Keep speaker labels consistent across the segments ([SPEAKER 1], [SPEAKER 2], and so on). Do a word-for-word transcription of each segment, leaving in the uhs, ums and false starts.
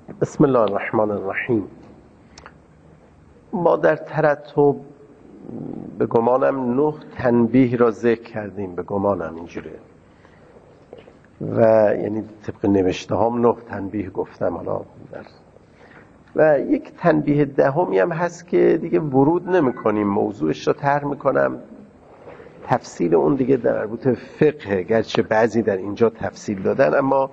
[SPEAKER 1] بسم الله الرحمن الرحیم. ما در ترتب به گمانم نه تنبیه را ذکر کردیم، به گمانم اینجوره و یعنی طبق نوشته هم نه تنبیه گفتم. حالا در و یک تنبیه دهمی هم هست که دیگه ورود نمی کنیم، موضوعش را طرح میکنم. تفصیل اون دیگه در مربوط فقه، گرچه بعضی در اینجا تفصیل دادن، اما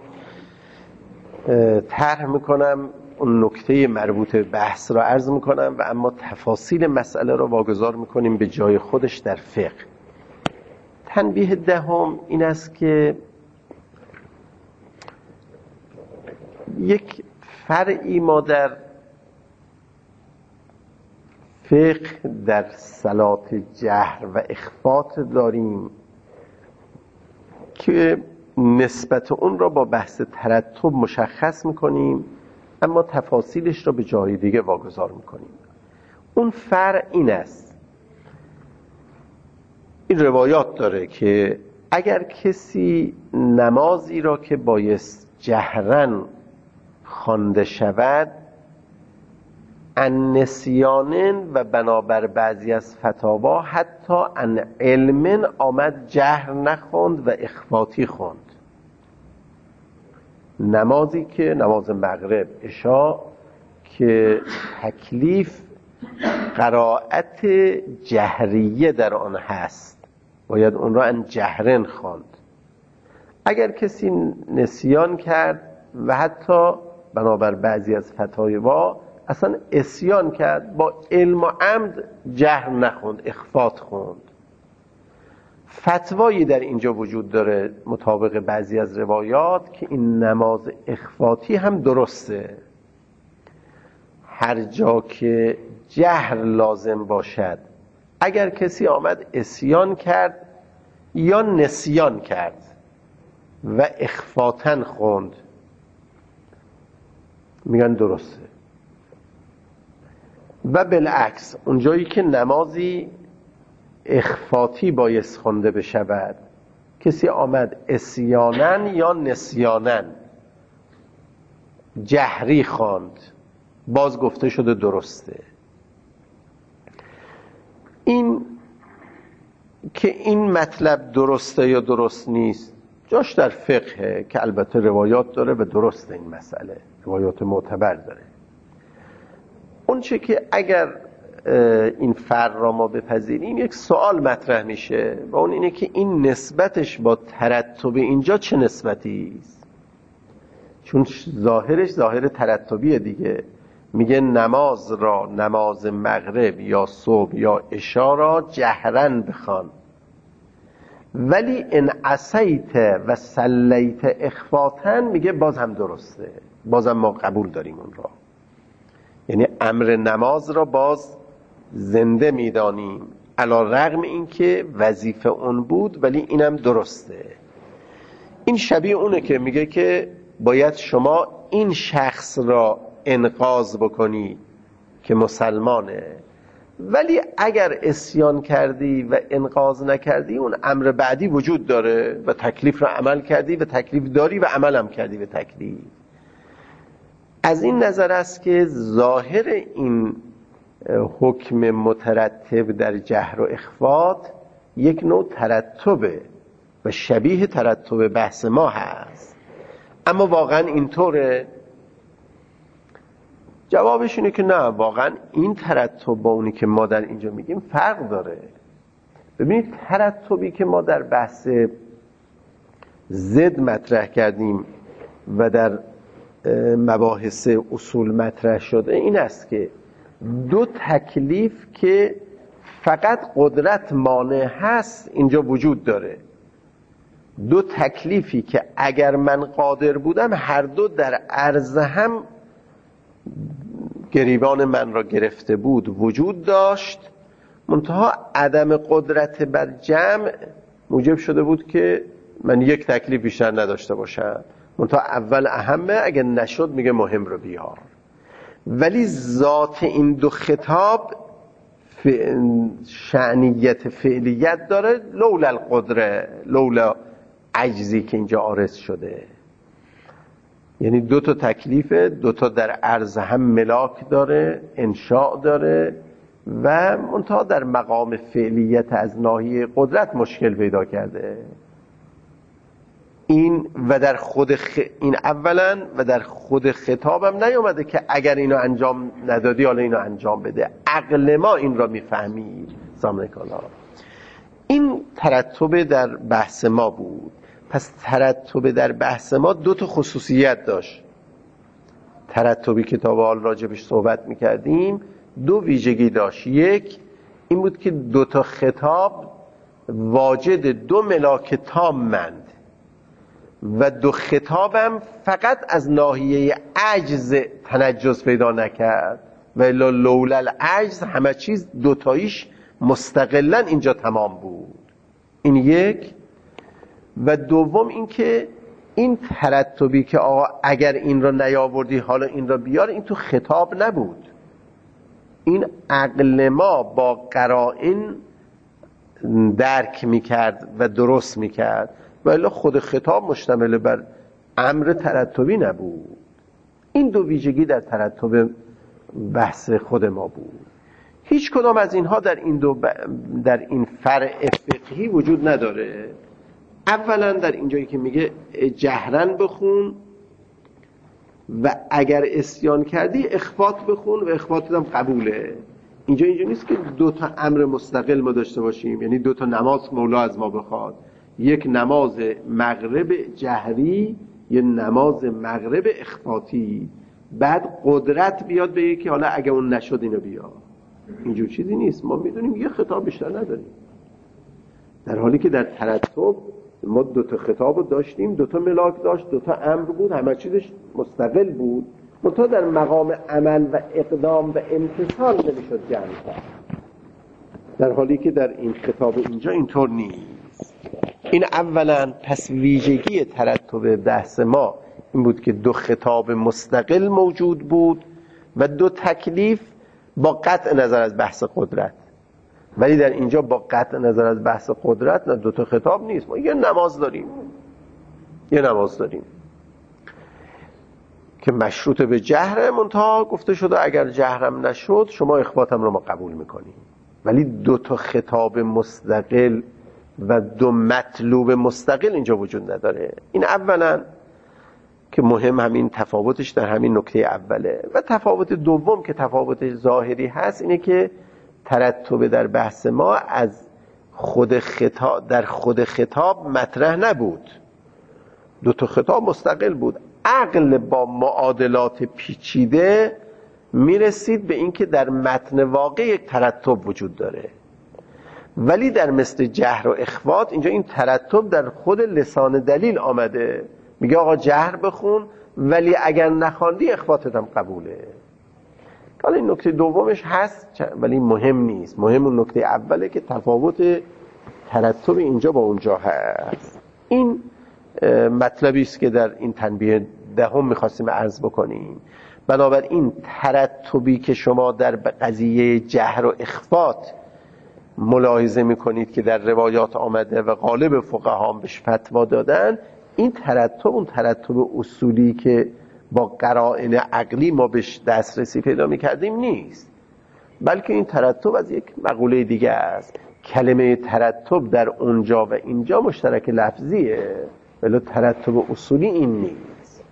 [SPEAKER 1] طرح میکنم اون نکته مربوط به بحث را عرض میکنم و اما تفاصیل مسئله را واگذار میکنیم به جای خودش در فقه. تنبیه دهم این است که یک فرعی ما در فقه در صلات جهر و اخفات داریم که نسبت اون را با بحث ترتب مشخص میکنیم، اما تفاصیلش را به جای دیگه واگذار میکنیم. اون فرع این است، این روایات داره که اگر کسی نمازی را که بایست جهرن خوانده شود ان نسیانن و بنابر بعضی از فتاوا حتی ان علمن آمد جهر نخوند و اخفاتی خوند. نمازی که نماز مغرب عشا که تکلیف قرائت جهریه در آن هست، باید اون را ان جهرن خواند. اگر کسی نسیان کرد و حتی بنابر بعضی از فتاوا اصلا عصیان کرد، با علم و عمد جهر نخوند، اخفات خوند. فتوایی در اینجا وجود داره مطابق بعضی از روایات که این نماز اخفاتی هم درسته. هر جا که جهر لازم باشد، اگر کسی آمد عصیان کرد یا نسیان کرد و اخفاتن خوند، میگن درسته. و بالعکس اونجایی که نمازی اخفاتی بایست خونده بشود، کسی آمد عصیانن یا نسیانن جهری خواند، باز گفته شده درسته. این که این مطلب درسته یا درست نیست جاش در فقهه که البته روایات داره و درسته، این مسئله روایات معتبر داره. اون چه که اگر این فرق را ما بپذیریم یک سوال مطرح میشه و اون اینه که این نسبتش با ترتب اینجا چه نسبتی است؟ چون ظاهرش ظاهر ترتبیه دیگه. میگه نماز را، نماز مغرب یا صبح یا عشا را جهرن بخوان، ولی ان عصیت و صلیت اخفاتن میگه باز هم درسته، باز هم ما قبول داریم اون را. یعنی امر نماز را باز زنده میدانیم علی رغم این که وظیفه اون بود، ولی اینم درسته. این شبیه اونه که میگه که باید شما این شخص را انقاذ بکنی که مسلمانه، ولی اگر عصیان کردی و انقاذ نکردی اون امر بعدی وجود داره و تکلیف را عمل کردی و تکلیف داری و عملم کردی به تکلیف. از این نظر است که ظاهر این حکم مترتب در جهر و اخفات یک نوع ترتبه و شبیه ترتب بحث ما هست. اما واقعا اینطوره؟ جوابش اینه که نه، واقعا این ترتب با اونی که ما در اینجا میگیم فرق داره. ببینید ترتبی که ما در بحث ضد مطرح کردیم و در مباحث اصول مطرح شده این است که دو تکلیف که فقط قدرت مانع هست اینجا وجود داره. دو تکلیفی که اگر من قادر بودم هر دو در عرض هم گریبان من را گرفته بود وجود داشت، منتها عدم قدرت بر جمع موجب شده بود که من یک تکلیف بیشتر نداشته باشم. منتها اول اهمه، اگر نشد میگه مهم رو بیار. ولی ذات این دو خطاب شأنیت فعلیت داره، لولا القدره، لولا عجزی که اینجا عارض شده. یعنی دو تا تکلیفه، دو تا در عرض هم ملاک داره، انشاء داره و منتها در مقام فعلیت از ناحیه قدرت مشکل پیدا کرده. این و در خود خ... این اولا و در خود خطابم نیومده که اگر اینو انجام ندادی حالا اینو انجام بده. عقل ما این را میفهمید. سامنکالا این ترتب در بحث ما بود. پس ترتب در بحث ما دو تا خصوصیت داشت. ترتبی که تا به حال راجبش صحبت میکردیم دو ویژگی داشت. یک این بود که دو تا خطاب واجد دو ملاک تامند و دو خطابم فقط از ناحیه عجز تنجس پیدا نکرد و الا لولا العجز همه چیز دوتاییش مستقلا اینجا تمام بود. این یک. و دوم این که این ترتبی که آقا اگر این را نیاوردی حالا این را بیار، این تو خطاب نبود. این عقل ما با قرائن درک میکرد و درست میکرد و الا خود خطاب مشتمل بر امر ترتبی نبود. این دو ویژگی در ترتب بحث خود ما بود. هیچ کدام از اینها در این دو ب... در این فرع فقهی وجود نداره. اولا در اینجایی که میگه جهرن بخون و اگر اسیان کردی اخفات بخون و اخفاتت هم قبوله. اینجا اینجا نیست که دو تا امر مستقل ما داشته باشیم، یعنی دو تا نماز مولا از ما بخواد، یک نماز مغرب جهری یه نماز مغرب اخفاتی، بعد قدرت بیاد بگه که حالا اگه اون نشد اینو بیا. اینجور چیزی نیست. ما میدونیم یه خطاب بیشتر نداریم، در حالی که در ترتب ما دو تا خطاب داشتیم، دو تا ملاک داشت، دو تا امر بود، همه چیزش مستقل بود، منتها در مقام عمل و اقدام و امتثال نمیشد جمع کرد، در حالی که در این خطاب اینجا اینطور نیست. این اولا. پس ویژگی ترتب بحث ما این بود که دو خطاب مستقل موجود بود و دو تکلیف با قطع نظر از بحث قدرت. ولی در اینجا با قطع نظر از بحث قدرت نه، دو تا خطاب نیست. ما یه نماز داریم، یه نماز داریم که مشروط به جهر، منتها گفته شده اگر جهرم نشد شما اخواتم رو ما قبول میکنیم. ولی دو تا خطاب مستقل و دو مطلوب مستقل اینجا وجود نداره. این اولا که مهم همین تفاوتش در همین نکته اوله. و تفاوت دوم که تفاوت ظاهری هست اینه که ترتب در بحث ما از خود خطاب در خود خطاب مطرح نبود، دو تا خطاب مستقل بود. عقل با معادلات پیچیده میرسید به اینکه در متن واقع یک ترتب وجود داره، ولی در مثل جهر و اخفات اینجا این ترتب در خود لسان دلیل آمده. میگه آقا جهر بخون ولی اگر نخواندی اخفاتت هم قبوله. حالا این نکته دومش هست ولی مهم نیست. مهم اون نکته اوله که تفاوت ترتب اینجا با اونجا هست. این مطلبی است که در این تنبیه دهم می‌خواستیم عرض بکنیم. بنابراین ترتبی که شما در قضیه جهر و اخفات ملاحظه می‌کنید که در روایات آمده و غالب فقها هم بهش فتوا دادن، این ترتب اون ترتب اصولی که با قرائن عقلی ما بهش دسترسی پیدا می‌کردیم نیست، بلکه این ترتب از یک مقوله دیگه است. کلمه ترتب در اونجا و اینجا مشترک لفظیه، ولی ترتب اصولی این نیست.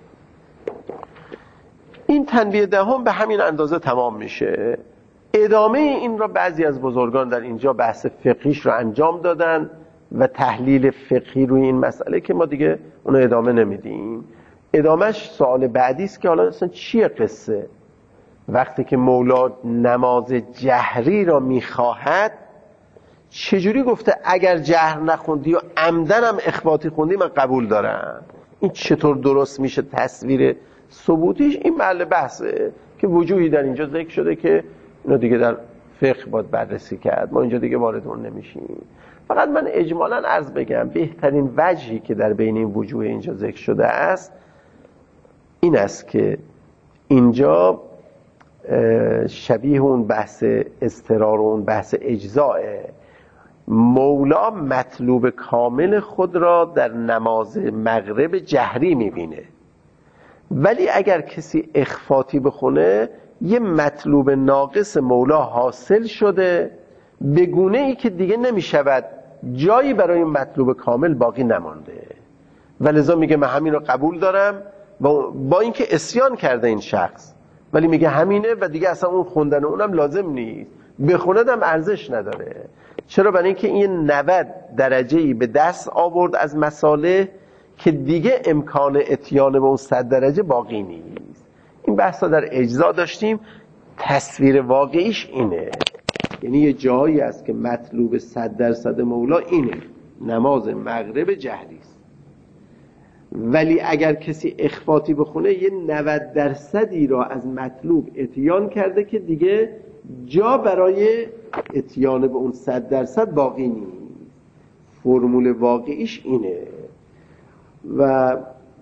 [SPEAKER 1] این تنبیه دهم به همین اندازه تمام میشه. ادامه این را بعضی از بزرگان در اینجا بحث فقهیش رو انجام دادن و تحلیل فقهی روی این مسئله که ما دیگه اونو ادامه نمیدیم. ادامهش سوال بعدی است که حالا اصلا چیه قصه؟ وقتی که مولا نماز جهری را میخواهد چجوری گفته اگر جهر نخوندی و عمدن هم اخفاتی خوندی من قبول دارم؟ این چطور درست میشه؟ تصویر ثبوتیش این محل بحثه که وجوهی در اینجا ذکر شده که اینو دیگه در فقه باید بررسی کرد، ما اینجا دیگه وارد اون نمیشیم. فقط من اجمالاً عرض بگم بهترین وجهی که در بین این وجوه اینجا ذکر شده است این است که اینجا شبیه اون بحث اضطرار و اون بحث اجزائه. مولا مطلوب کامل خود را در نماز مغرب جهری میبینه ولی اگر کسی اخفاتی بخونه یه مطلوب ناقص مولا حاصل شده به گونه ای که دیگه نمیشود جایی برای این مطلوب کامل باقی نمانده و لذا میگه من همین رو قبول دارم با اینکه عصیان کرده این شخص، ولی میگه همینه و دیگه اصلا اون خوندن اونم لازم نیست، بخوندم ارزش نداره. چرا؟ برای اینکه این نود درجه‌ای به دست آورد از مساله که دیگه امکان اتیان به اون صد درجه باقی نیست. این بحثا در اجزا داشتیم. تصویر واقعیش اینه، یعنی یه جایی هست که مطلوب صد درصد مولا اینه، نماز مغرب جهری است، ولی اگر کسی اخفاتی بخونه یه نود درصدی را از مطلوب اتیان کرده که دیگه جا برای اتیان به اون صد درصد باقی نیست. فرمول واقعیش اینه و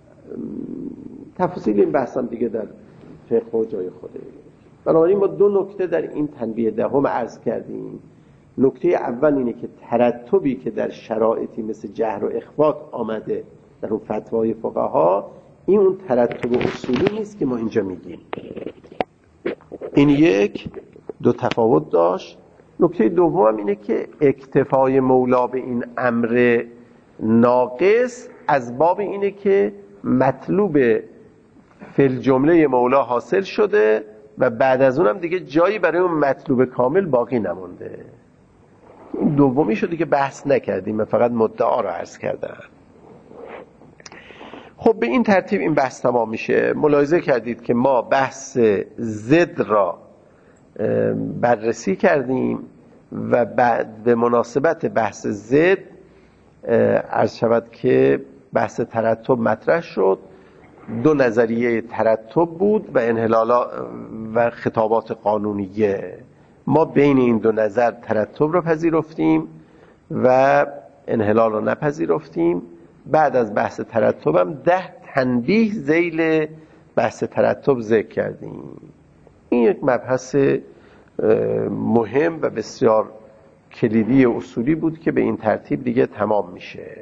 [SPEAKER 1] تفاصیل این بحثم دیگه در فقه و جای خوده. بنابراین ما دو نکته در این تنبیه دهم عرض کردیم. نکته اول اینه که ترتبی که در شرایطی مثل جهر و اخفات آمده در اون فتوای فقها، این اون ترتب اصولی نیست که ما اینجا میگیم. این یک دو تفاوت داشت. نکته دوم اینه که اکتفای مولا به این امر ناقص از باب اینه که مطلوب فی الجمله مولا حاصل شده و بعد از اونم دیگه جایی برای اون مطلوب کامل باقی نمونده. این دومی شده که بحث نکردیم، من فقط مدعا رو عرض کردم. خب به این ترتیب این بحث تمام میشه. ملاحظه کردید که ما بحث ضد را بررسی کردیم و بعد به مناسبت بحث ضد عرض شود که بحث ترتب مطرح شد. دو نظریه ترتب بود و انحلال و خطابات قانونیه. ما بین این دو نظر ترتب رو پذیرفتیم و انحلال رو نپذیرفتیم. بعد از بحث ترتب هم ده تنبیه ذیل بحث ترتب ذکر کردیم. این یک مبحث مهم و بسیار کلیدی اصولی بود که به این ترتیب دیگه تمام میشه.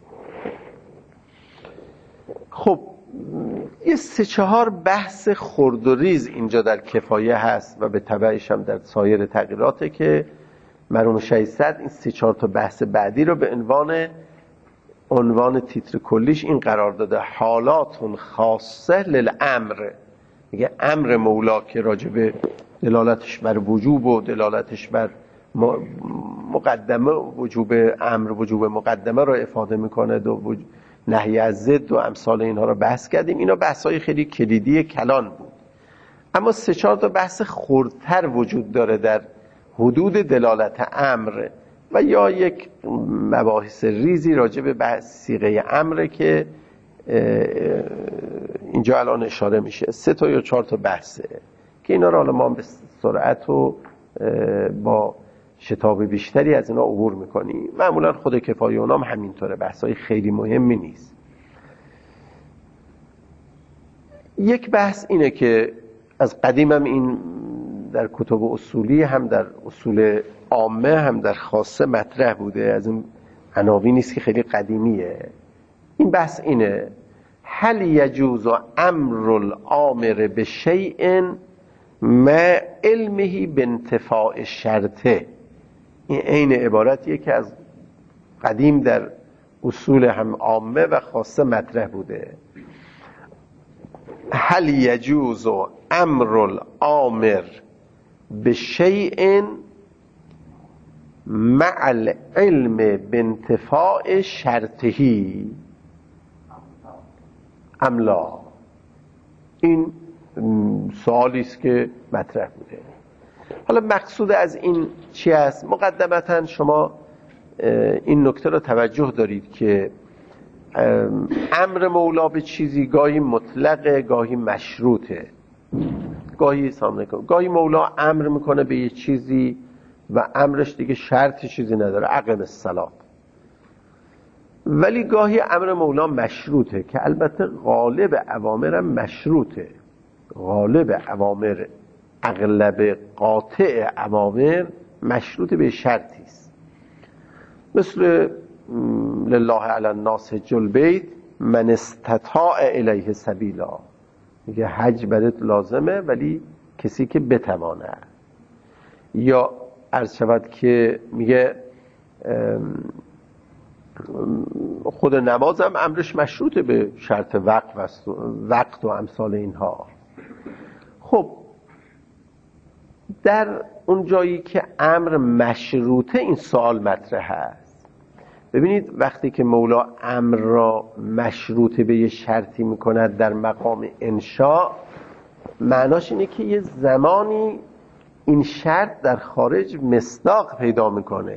[SPEAKER 1] خب یه سه چهار بحث خرد و ریز اینجا در کفایه هست و به تبعش هم در سایر تغییراته که مرحوم ششصد این سه چهار تا بحث بعدی رو به عنوان عنوان تیتر کلیش این قرار داده: حالات خاصه للامر. میگه امر مولا که راجبه دلالتش بر وجوب و دلالتش بر مقدمه وجوب امر وجوب مقدمه رو افاده میکنه و نهی از ضد و امثال اینها رو بحث کردیم. اینا بحث‌های خیلی کلیدی کلان بود، اما سه چهار تا بحث خردتر وجود داره در حدود دلالت امر و یا یک مباحث ریزی راجع به بحث صیغه امر که اینجا الان اشاره میشه. سه تا یا چهار تا بحثه که اینا رو حالا ما به سرعت و با شتاب بیشتری از اینا عبور میکنیم. معمولا خود کفایه اونام همینطوره، بحثای خیلی مهمی نیست. یک بحث اینه که از قدیم هم این در کتب اصولی هم در اصول عامه هم در خاصه مطرح بوده، از این عناوینی است که خیلی قدیمیه. این بحث اینه: هل یجوز امر الامر بشیء ما علمه بانتفاع شرطه. این عین عبارتیه که از قدیم در اصول هم عامه و خاصه مطرح بوده. هل یجوز امر الامر بشیء مع العلم بانتفاع شرطهی ام لا؟ این سوالی است که مطرح بوده. حالا مقصود از این چی است؟ مقدمتا شما این نکته رو توجه دارید که امر مولا به چیزی گاهی مطلقه، گاهی مشروطه، گاهی سامنے کنه. گاهی مولا امر میکنه به یه چیزی و امرش دیگه شرط چیزی نداره، اقم الصلاة. ولی گاهی امر مولا مشروطه که البته غالب اوامر هم مشروطه. غالب اوامر، اغلب قاطع اوامر مشروط به شرطی است. مثل لله علی الناس حج البیت من استطاع الیه سبیلا. میگه حج برات لازمه ولی کسی که بتوانه. یا عرض شود که میگه خود نمازم امرش مشروطه به شرط وقت و وقت و امثال اینها. خب در اون جایی که امر مشروطه این سوال مطرح است. ببینید وقتی که مولا امر را مشروطه به یه شرطی میکند در مقام انشاء، معناش اینه که یه زمانی این شرط در خارج مصداق پیدا میکنه.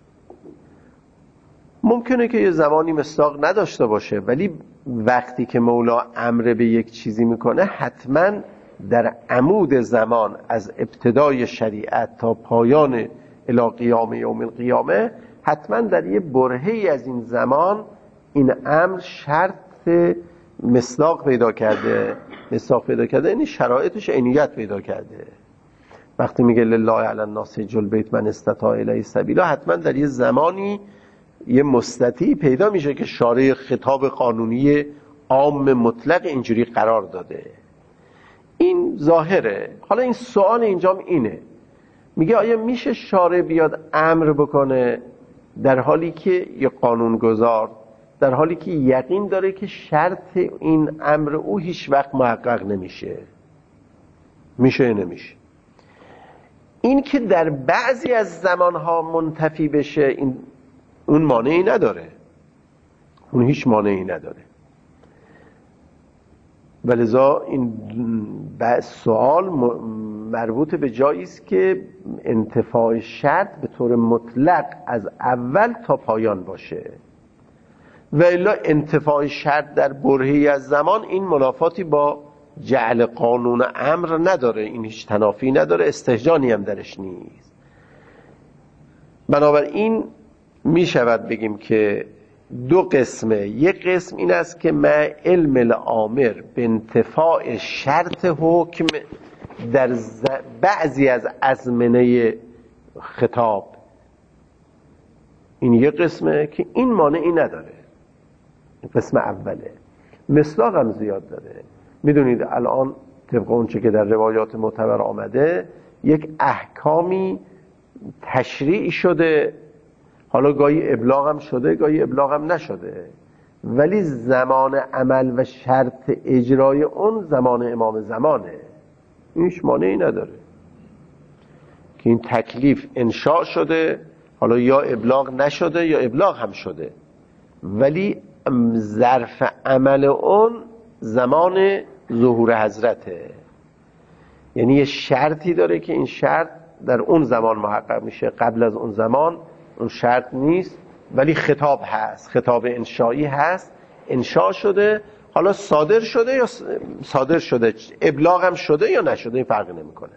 [SPEAKER 1] ممکنه که یه زمانی مصداق نداشته باشه، ولی وقتی که مولا امر به یک چیزی میکنه حتما در عمود زمان از ابتدای شریعت تا پایان الی قیام یوم القیامه حتما در یه برهه‌ای از این زمان این امر شرط مصداق پیدا کرده. مصداق پیدا کرده یعنی شرایطش عینیت پیدا کرده. وقتی میگه لله علی الناس حج البیت من استطاع الیه سبیلا، حتما در یه زمانی یه مستطیع پیدا میشه که شارع خطاب قانونی عام مطلق اینجوری قرار داده. این ظاهره. حالا این سوال اینجام اینه، میگه آیا میشه شارع بیاد امر بکنه در حالی که یه قانونگذار در حالی که یقین داره که شرط این امر او هیچ وقت محقق نمیشه؟ میشه یا نمیشه؟ این که در بعضی از زمانها منتفی بشه این اون مانعی نداره، اون هیچ مانعی نداره. ولذا این سوال مربوط به جایی است که انتفاع شرط به طور مطلق از اول تا پایان باشه، و الا انتفاع شرط در برهه‌ای از زمان این منافاتی با جعل قانون امر نداره، این هیچ تنافی نداره، استهجانی هم درش نیست. بنابراین می شود بگیم که دو قسمه. یک قسم این است که ما علم الامر به انتفاع شرط حکم در بعضی از ازمنه خطاب، این یک قسمه که این مانعی نداره. قسم اوله. مصداق هم زیاد داره. میدونید الان طبق اون چه که در روایات معتبر آمده یک احکامی تشریع شده، حالا گاهی ابلاغ هم شده گاهی ابلاغ هم نشده، ولی زمان عمل و شرط اجرای اون زمان امام زمانه. هیچ مانعی نداره که این تکلیف انشاء شده، حالا یا ابلاغ نشده یا ابلاغ هم شده، ولی ظرف عمل اون زمان ظهور حضرته. یعنی یه شرطی داره که این شرط در اون زمان محقق میشه، قبل از اون زمان اون شرط نیست، ولی خطاب هست، خطاب انشایی هست، انشاء شده، حالا صادر شده یا صادر شده، ابلاغ هم شده یا نشده، این فرقی نمیکنه.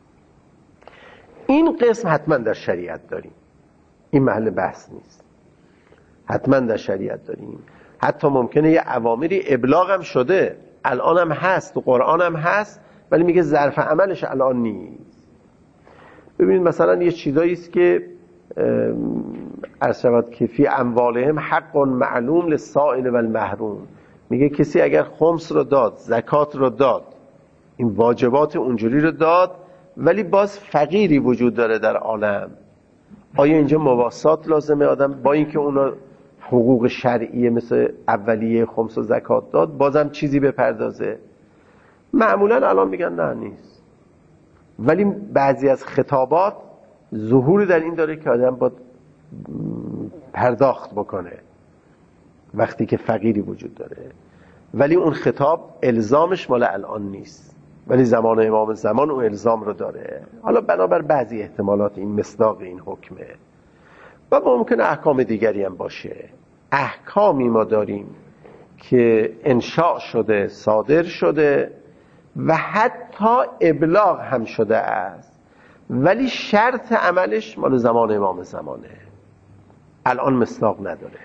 [SPEAKER 1] این قسم حتما در شریعت داریم، این محل بحث نیست، حتما در شریعت داریم. حتی ممکنه یه اوامری ابلاغ هم شده، الان هم هست، تو قرآن هم هست، ولی میگه ظرف عملش الان نیست. ببینید مثلا یه چیزایی است که عرض شود که فی اموالهم حق معلوم للسائل و المحروم، میگه کسی اگر خمس رو داد، زکات رو داد، این واجبات اونجوری رو داد، ولی باز فقیری وجود داره در عالم، آیا اینجا مواسات لازمه آدم با اینکه اونا حقوق شرعیه مثل اولیه خمس و زکات داد بازم چیزی بپردازه؟ معمولا الان میگن نه نیست، ولی بعضی از خطابات ظهور در این داره که آدم باید پرداخت بکنه وقتی که فقیری وجود داره، ولی اون خطاب الزامش مال الان نیست، ولی زمان امام زمان اون الزام رو داره. حالا بنابر بعضی احتمالات این مصداق این حکمه، و ممکنه احکام دیگری هم باشه. احکامی ما داریم که انشاء شده، صادر شده و حتی ابلاغ هم شده است، ولی شرط عملش مال زمان امام زمانه، الان مصداق نداره.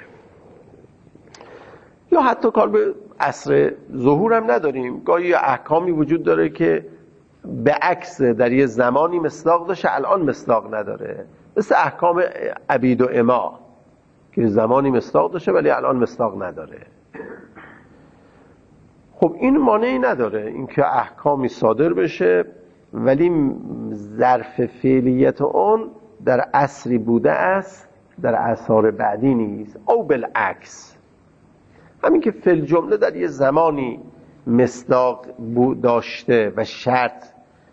[SPEAKER 1] یا حتی کار به عصر ظهور هم نداریم، گاهی احکامی وجود داره که به عکس در یه زمانی مصداق داشته الان مصداق نداره، مثل احکام عبید و اما که زمانی مصداق داشته ولی الان مصداق نداره. خب این مانعی نداره اینکه احکامی صادر بشه ولی ظرف فعلیت اون در عصری بوده است در اعصار بعدی نیست، او بالعکس. همین که فی الجمله در یه زمانی مصداق داشته و شرط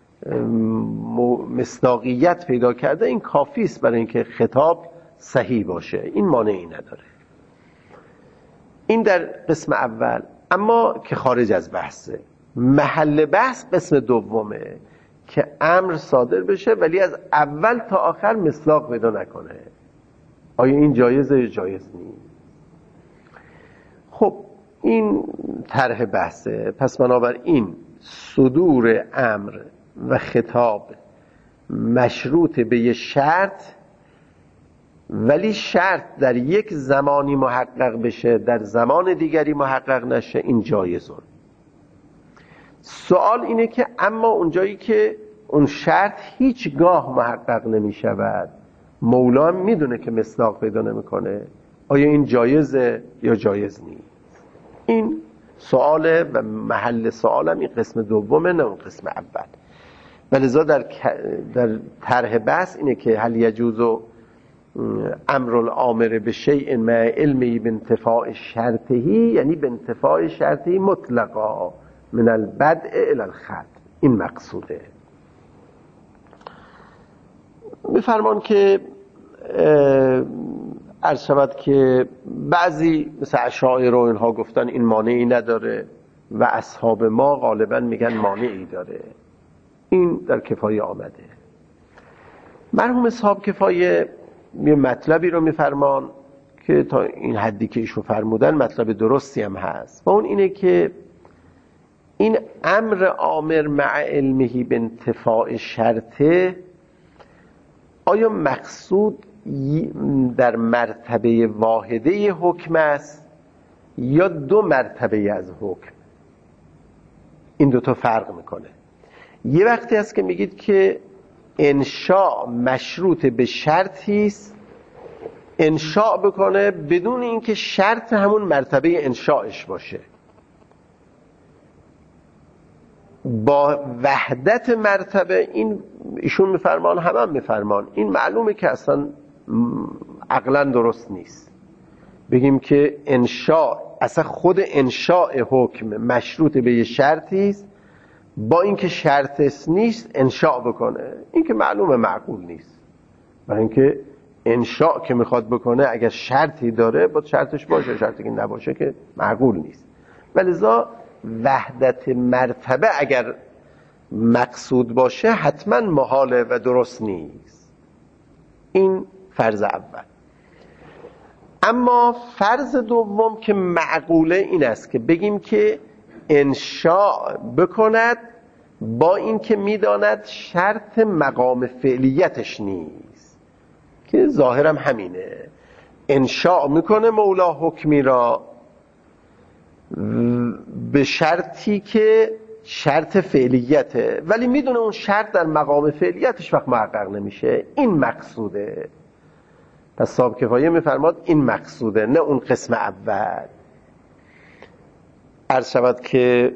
[SPEAKER 1] مصداقیت پیدا کرده، این کافی است برای اینکه خطاب صحیح باشه، این مانعی نداره. این در قسم اول. اما که خارج از بحثه، محل بحث قسم دومه که امر صادر بشه ولی از اول تا آخر مصداق پیدا نکنه. آیا این جایزه یا جایز نیست؟ خب این طرح بحثه. پس بنابراین صدور امر و خطاب مشروط به یه شرط، ولی شرط در یک زمانی محقق بشه در زمان دیگری محقق نشه، این جایزون. سوال اینه که اما اونجایی که اون شرط هیچگاه محقق نمی شود، مولا میدونه که مصداق پیدا نمیکنه، آیا این جایزه یا جایز نیست؟ این سواله و محل سوالم این قسم دومه، نه اون قسم اول. ولذا در در طرح بحث اینه که هل یجوز امر الامر به شیء مع علمی بانتفاع شرطه، یعنی بانتفاع شرطه مطلقا من البدء الی الختم. این مقصوده. میفرمان که عرض شود که بعضی مثل اشاعره و اینها گفتن این مانعی نداره و اصحاب ما غالبا میگن مانعی داره. این در کفایه آمده. مرحوم اصحاب کفایه یه مطلبی رو میفرمان که تا این حدی که ایشون فرمودن مطلب درستی هم هست، و اون اینه که این امر آمر مع علمه به انتفاع شرطه، آیا مقصود در مرتبه واحده حکم است یا دو مرتبه از حکم؟ این دوتا فرق میکنه. یه وقتی هست که میگید که انشاء مشروط به شرطی است، انشاء بکنه بدون اینکه شرط همون مرتبه انشاءش باشه. با وحدت مرتبه این ایشون میفرمان، هم هم میفرمان، این معلومه که اصلا عقلا درست نیست. بگیم که انشاء، اصلا خود انشاء حکم مشروط به یه شرطی است، با اینکه شرطش نیست انشاء بکنه، این که معلومه معقول نیست. برای اینکه انشاء که میخواد بکنه اگر شرطی داره باید شرطش باشه، شرطی که نباشه که معقول نیست. ولذا وحدت مرتبه اگر مقصود باشه حتما محاله و درست نیست. این فرض اول. اما فرض دوم که معقوله این است که بگیم که انشاء بکند با این که میداند شرط مقام فعلیتش نیست، که ظاهرم همینه. انشاء میکنه مولا حکمی را به شرطی که شرط فعلیته، ولی میدونه اون شرط در مقام فعلیتش وقت محقق نمیشه. این مقصوده. پس صاحب کفایه میفرماد این مقصوده، نه اون قسم اول. عرض شود که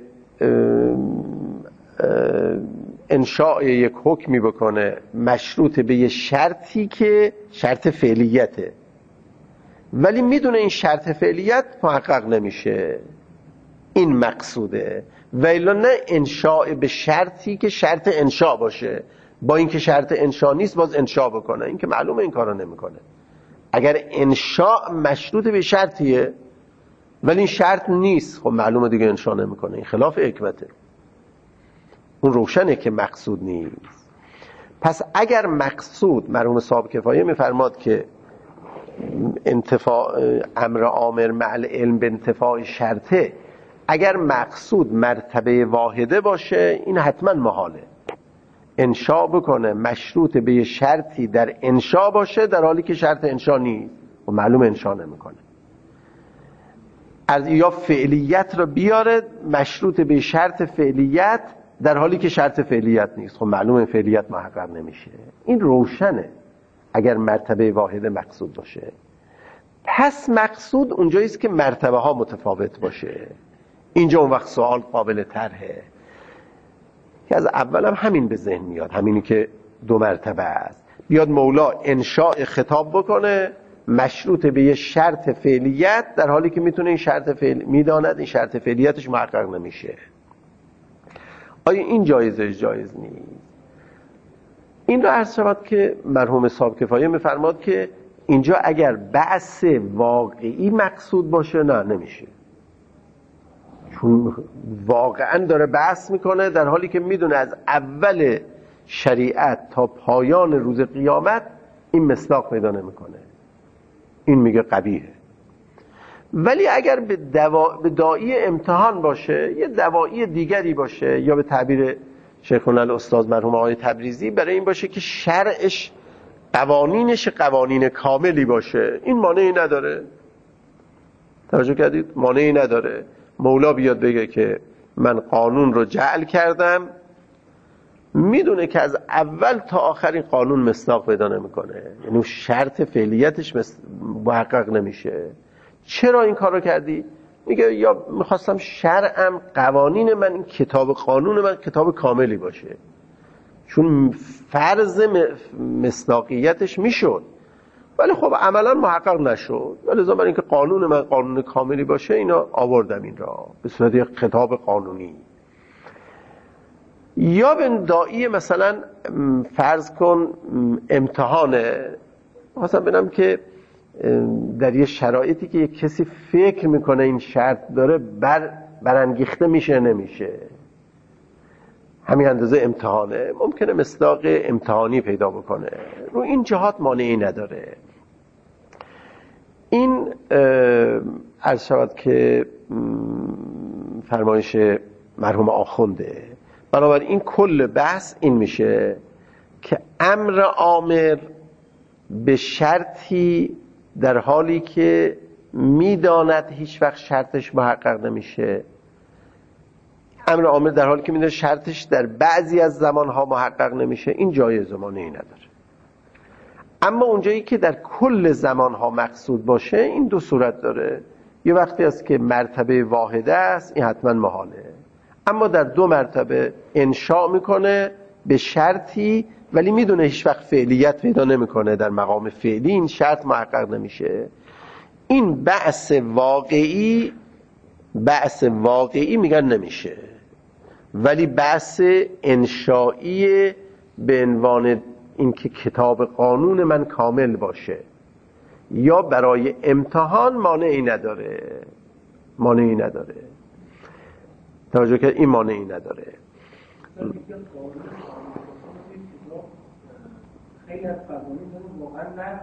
[SPEAKER 1] انشاء یک حکمی بکنه مشروط به یه شرطی که شرط فعلیته، ولی میدونه این شرط فعلیت محقق نمیشه. این مقصوده. و الا نه انشاء به شرطی که شرط انشاء باشه، با اینکه شرط انشاء نیست باز انشاء بکنه، این که معلومه این کارو نمیکنه. اگر انشاء مشروط به شرطیه ولی این شرط نیست، خب معلومه دیگه انشاء نمیکنه. این خلاف حکمته. اون روشنه که مقصود نیست. پس اگر مقصود، مرحوم صاحب کفایه میفرماد که انتفاع امر آمر مع العلم به انتفاع شرطه، اگر مقصود مرتبه واحده باشه این حتما محاله. انشاء بکنه مشروط به یه شرطی در انشاء باشه در حالی که شرط انشاء نیست، و معلوم انشاء نمیکنه. از یا فعلیت رو بیاره مشروط به شرط فعلیت در حالی که شرط فعلیت نیست، خب معلومه فعلیت محقق نمیشه. این روشنه اگر مرتبه واحده مقصود باشه. پس مقصود اونجاییست که مرتبه ها متفاوت باشه. اینجا اون وقت سوال قابل طرحه که از اول هم همین به ذهن میاد، همینی که دو مرتبه است. بیاد مولا انشاء خطاب بکنه مشروط به یه شرط فعلیت، در حالی که میتونه این شرط فعل میداند این شرط فعلیتش محقق نمیشه. آیا این جایزه جایز نیست؟ این رو عرض شود که مرحوم صاحب کفایه میفرماد که اینجا اگر بحث واقعی مقصود باشه نه نمیشه، چون واقعا داره بحث میکنه در حالی که میدونه از اول شریعت تا پایان روز قیامت این مصداق پیدا نمیکنه. این میگه قبیحه. ولی اگر به, دوا... به داعی امتحان باشه، یه دواعی دیگری باشه، یا به تعبیر شیخنا الاستاذ مرحوم آقای تبریزی برای این باشه که شرعش قوانینش قوانین کاملی باشه، این مانعی نداره. توجه کردید؟ مانعی نداره مولا بیاد بگه که من قانون رو جعل کردم، میدونه که از اول تا آخر این قانون مصداق پیدا نمیکنه، یعنی شرط فعلیتش محقق نمیشه. چرا این کار رو کردی؟ میگه یا میخواستم شرعم قوانین من این کتاب قانون من کتاب کاملی باشه، چون فرض مصداقیتش میشد ولی خب عملا محقق نشد، ولی زمان اینکه قانون من قانون کاملی باشه اینا آوردم این را به صورت یک کتاب قانونی. یا به داعی مثلا فرض کن امتحانه، مثلا ببینم که در یه شرایطی که یک کسی فکر میکنه این شرط داره بر برانگیخته میشه نمیشه، همین اندازه امتحانه ممکنه مصداق امتحانی پیدا بکنه، رو این جهات مانعی نداره. این عرض شود که فرمایش مرحوم آخونده. بنابراین این کل بحث این میشه که امر آمر به شرطی در حالی که میداند هیچ وقت شرطش محقق نمیشه، امر آمر در حالی که میداند شرطش در بعضی از زمانها محقق نمیشه، این جایز مانعی نداره. اما اونجایی که در کل زمانها مقصود باشه این دو صورت داره. یه وقتی است که مرتبه واحده است، این حتما محاله، اما در دو مرتبه انشاء میکنه به شرطی ولی میدونه هیچ وقت فعلیت پیدا نمیکنه، در مقام فعلی این شرط محقق نمیشه. این بحث واقعی بحث واقعی میگن نمیشه، ولی بحث انشایی به عنوان اینکه کتاب قانون من کامل باشه یا برای امتحان مانعی نداره، مانعی نداره. توجه که این مانعی نداره.
[SPEAKER 2] خیلی از قوانین واقعا نه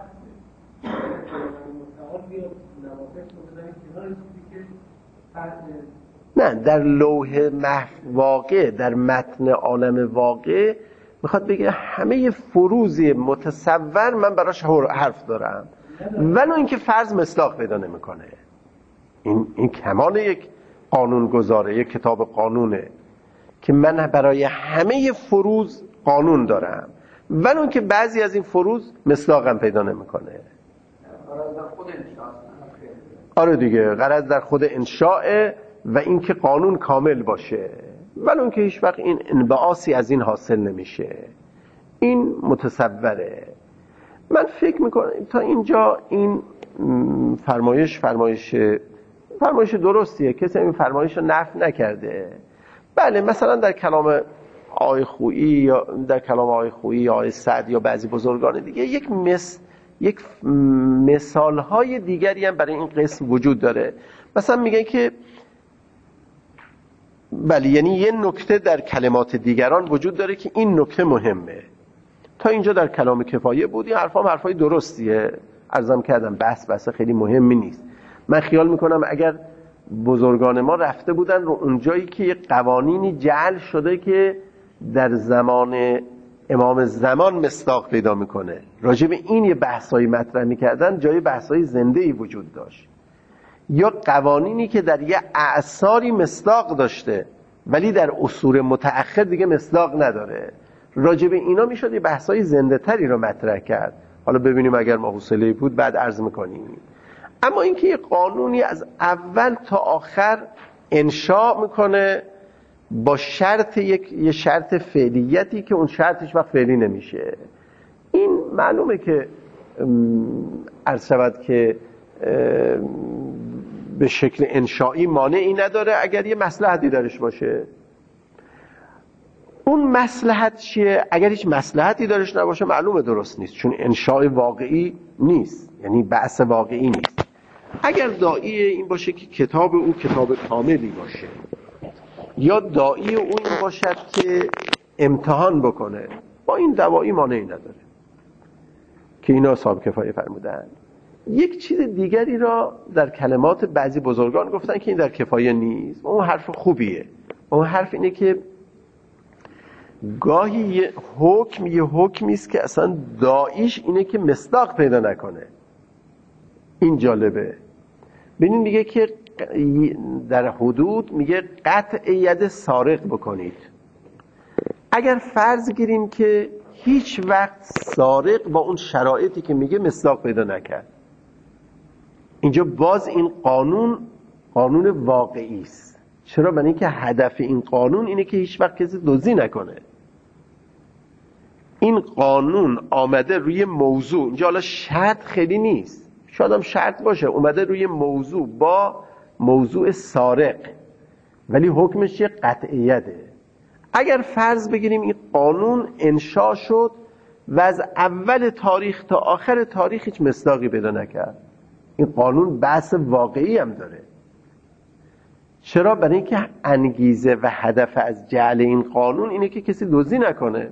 [SPEAKER 1] نه در لوح محو واقع، در متن عالم واقع میخواد بگه همه فروض متصور من براش حرف دارم، ولو اینکه فرض مصداق پیدا نمیکنه. این این کمال یک قانون گذاره، یک کتاب قانونه که من برای همه فروض قانون دارم، ولو اینکه بعضی از این فروض مصداقم پیدا نمیکنه.
[SPEAKER 2] غرض در خود انشاء.
[SPEAKER 1] آره دیگه، غرض در خود انشاء و اینکه قانون کامل باشه، ولو اینکه هیچ وقت این انبعاثی از این حاصل نمیشه. این متصوره. من فکر میکنم تا اینجا این فرمایش فرمایش فرمایش درستیه، کسی این فرمایش رو نفی نکرده. بله مثلا در کلام آقای خویی یا در کلام آقای خویی یا آقای سعد یا بعضی بزرگان دیگه یک مس یک مثالهای دیگری هم برای این قسم وجود داره. مثلا میگه که بله، یعنی یه نکته در کلمات دیگران وجود داره که این نکته مهمه. تا اینجا در کلام کفایه بود، این حرفا هم حرفای درستیه، عرضم کردم بحث بحث خیلی مهمی نیست. من خیال میکنم اگر بزرگان ما رفته بودن رو اونجایی که یه قوانینی جعل شده که در زمان امام زمان مصداق پیدا میکنه، راجع به این یه بحثایی مطرح میکردن، جای بحثای زنده‌ای وجود داشت، یا قوانینی که در یه اعصاری مصداق داشته ولی در عصور متأخر دیگه مصداق نداره، راجع به اینا میشد یه بحثای زنده تری رو مطرح کرد. حالا ببینیم اگر ما حوصله بود بعد عرض میکنیم. اما اینکه یه قانونی از اول تا آخر انشاء میکنه با شرط یک یه شرط فعلیتی که اون شرطش وقت فعلی نمیشه. این معلومه که عرض شود که به شکل انشایی مانعی نداره اگر یه مصلحتی درش باشه. اون مصلحت چیه؟ اگر هیچ مصلحتی درش نباشه معلومه درست نیست، چون انشاء واقعی نیست، یعنی بحث واقعی نیست. اگر داعی این باشه که کتاب او کتاب کاملی باشه، یا داعی او این باشد که امتحان بکنه، با این دواعی مانعی نداره که اینا اصحاب کفایه فرمودن. یک چیز دیگری را در کلمات بعضی بزرگان گفتن که این در کفایه نیست. اون حرف خوبیه. اون حرف اینه که گاهی یه حکم یه حکمی است که اصلا داعیش اینه که مصداق پیدا نکنه. این جالبه. ببین میگه که در حدود میگه قطع ید سارق بکنید. اگر فرض گیریم که هیچ وقت سارق با اون شرایطی که میگه مصداق پیدا نکرد، اینجا باز این قانون قانون واقعی است. چرا؟ برای اینکه هدف این قانون اینه که هیچ وقت کسی دزدی نکنه. این قانون آمده روی موضوع، اینجا حالا شرط خیلی نیست، شاید هم شرط باشه، اومده روی موضوع با موضوع سارق، ولی حکمش چیه؟ قطعیته. اگر فرض بگیریم این قانون انشاء شد و از اول تاریخ تا آخر تاریخ هیچ مصداقی پیدا نکرد، این قانون بحث واقعی هم داره. چرا؟ برای اینکه انگیزه و هدف از جعل این قانون اینه که کسی دزدی نکنه.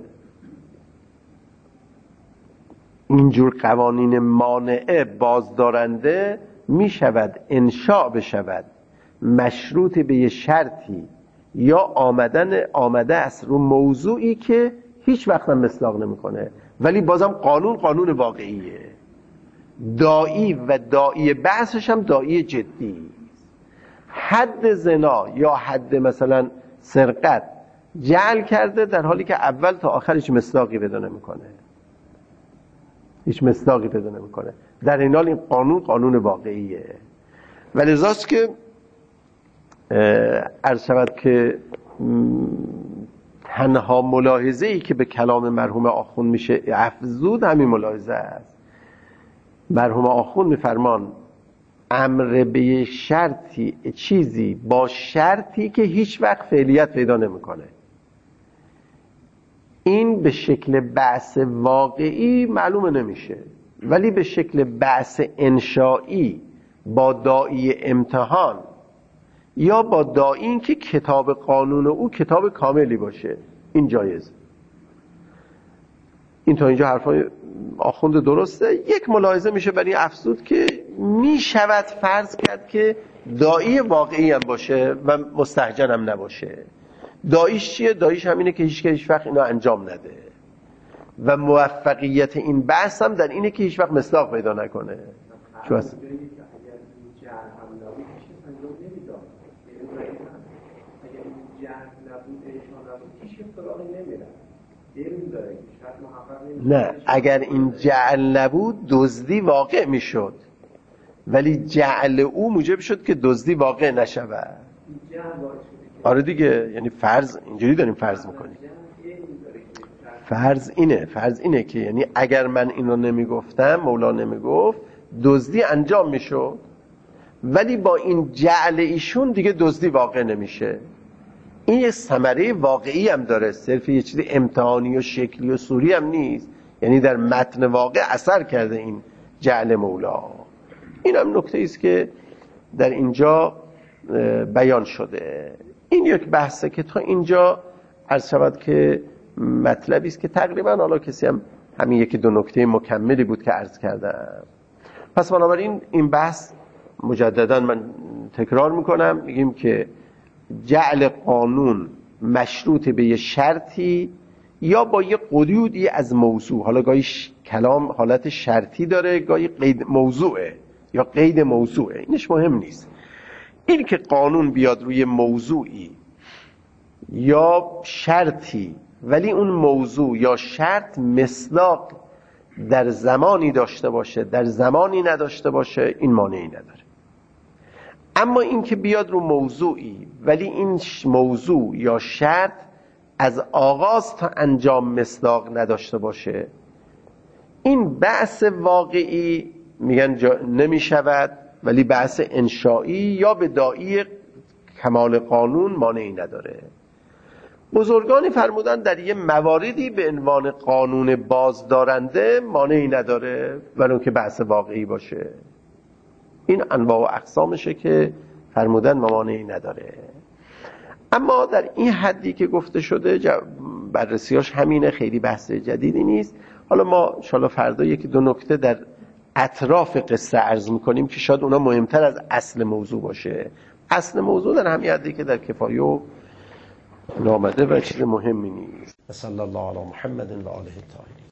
[SPEAKER 1] اینجور قوانین مانعه بازدارنده می شود انشاء بشود مشروط به یه شرطی یا آمدن آمده است رو موضوعی که هیچ وقت هم مصداق نمیکنه، ولی بازم قانون قانون واقعیه. داعی و داعی بحثش هم داعی جدی. حد زنا یا حد مثلا سرقت جعل کرده در حالی که اول تا آخر هیچ مصداقی پیدا نمیکنه، هیچ مصداقی پیدا نمیکنه. در این حال این قانون قانون واقعیه. ولذاست که عرض شود که تنها ملاحظه ای که به کلام مرحوم آخوند میشه افزود همین ملاحظه است. مرحوم آخوند میفرمان امر به شرطی چیزی با شرطی که هیچ وقت فعلیت پیدا نمیکنه. این به شکل بحث واقعی معلومه نمیشه، ولی به شکل بحث انشایی با داعی امتحان یا با داعی این که کتاب قانون او کتاب کاملی باشه، این جایز. این تا اینجا حرفای آخوند درسته. یک ملاحظه میشه برای افزود که میشود فرض کرد که داعی واقعی هم باشه و مستهجن هم نباشه. داعیش چیه؟ داعیش همینه که هیچ که هیچ وقت اینو انجام نده و موفقیت این بحث هم در اینه که هیچ وقت مصداق پیدا نکنه. چون اصلا نه، اگر این جعل نبود دزدی واقع میشد، ولی جعل او موجب شد که دزدی واقع نشود. آره دیگه، یعنی فرض اینجوری داریم فرض میکنیم. فرض اینه فرض اینه که یعنی اگر من اینو نمیگفتم، مولا نمیگفت، دزدی انجام میشد، ولی با این جعل ایشون دیگه دزدی واقع نمیشه. این یه ثمره واقعی هم داره، صرف یه چیز امتحانی و شکلی و صوری هم نیست، یعنی در متن واقع اثر کرده این جعل مولا. این هم نکته ایست که در اینجا بیان شده. این یک بحثه که تا اینجا عرض شود که مطلبی است که تقریبا حالا کسی هم همین یکی دو نکته مکملی بود که عرض کردم. پس بنابراین این بحث مجددا من تکرار میکنم، میگیم که جعل قانون مشروط به یه شرطی یا با یه قیودی از موضوع، حالا گاهی کلام حالت شرطی داره، گاهی قید موضوعه یا قید موضوعه، اینش مهم نیست. این که قانون بیاد روی موضوعی یا شرطی ولی اون موضوع یا شرط مصداق در زمانی داشته باشه در زمانی نداشته باشه، این مانعی نداره. اما این که بیاد رو موضوعی ولی این موضوع یا شرط از آغاز تا انجام مصداق نداشته باشه، این بحث واقعی میگن نمی شود، ولی بحث انشائی یا بدائی کمال قانون مانعی نداره. بزرگانی فرمودن در یه مواردی به عنوان قانون بازدارنده مانعی نداره ولی اون که بحث واقعی باشه. این انواع و اقسامشه که فرمودن مانعی نداره. اما در این حدی که گفته شده بررسیاش همینه، خیلی بحث جدیدی نیست. حالا ما انشاءالله فردا یکی دو نکته در اطراف قصه عرض میکنیم که شاید اونا مهمتر از اصل موضوع باشه. اصل موضوع در همین حدی که در کفایه نامده و چیز مهمی نیست. صلی الله علی محمد و آله الطاهرین.